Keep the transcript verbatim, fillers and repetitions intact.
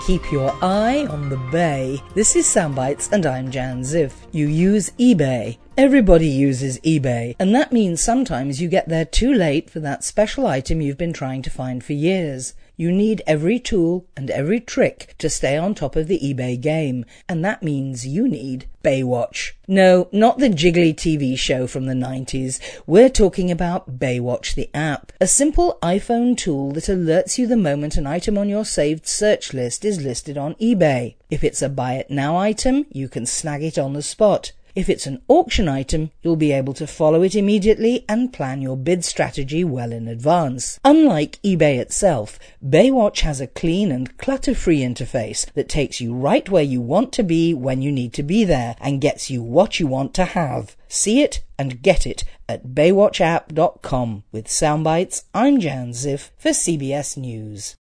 Keep your eye on the bay. This is Soundbites and I'm Jan Ziff. You use eBay. Everybody uses eBay, and that means sometimes you get there too late for that special item you've been trying to find for years. You need every tool and every trick to stay on top of the eBay game, and that means you need Baywatch. No, not the jiggly T V show from the nineties. We're talking about Baywatch the app, a simple iPhone tool that alerts you the moment an item on your saved search list is listed on eBay. If it's a buy it now item, you can snag it on the spot. If it's an auction item, you'll be able to follow it immediately and plan your bid strategy well in advance. Unlike eBay itself, Baywatch has a clean and clutter-free interface that takes you right where you want to be when you need to be there and gets you what you want to have. See it and get it at baywatch app dot com. With Soundbites, I'm Jan Ziff for C B S News.